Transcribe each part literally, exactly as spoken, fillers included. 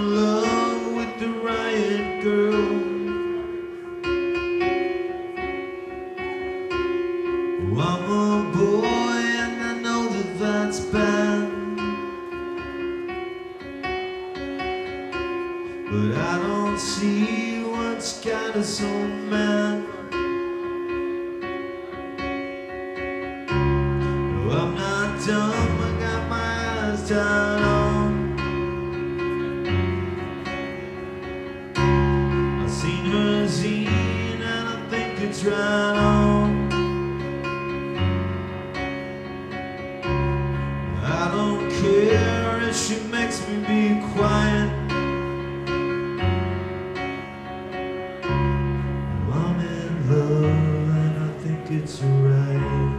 in love with the riot girl. I'm a boy and I know that that's bad, but I don't see what's got us so mad. No, I'm not dumb, I got my eyes tied on. I've seen her zine and I think it's right on. I don't care if she makes me be quiet. I'm in love and I think it's right.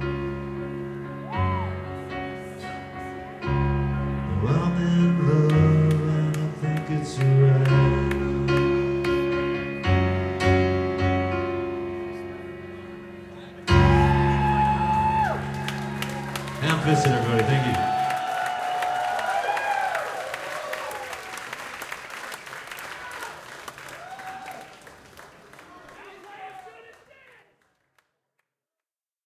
I'm in love and I think it's right. Ham fisted, everybody. Thank you.